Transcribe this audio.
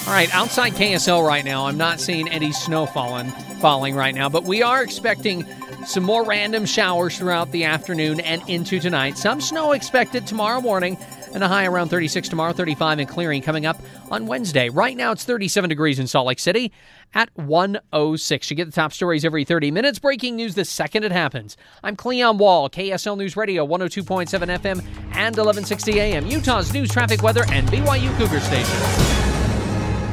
All right, outside KSL right now, I'm not seeing any snow falling right now, but we are expecting some more random showers throughout the afternoon and into tonight. Some snow expected tomorrow morning, and a high around 36 tomorrow, 35 and clearing coming up on Wednesday. Right now, it's 37 degrees in Salt Lake City at 106. You get the top stories every 30 minutes. Breaking news the second it happens. I'm Cleon Wall, KSL News Radio, 102.7 FM and 1160 AM, Utah's news, traffic, weather, and BYU Cougar Station.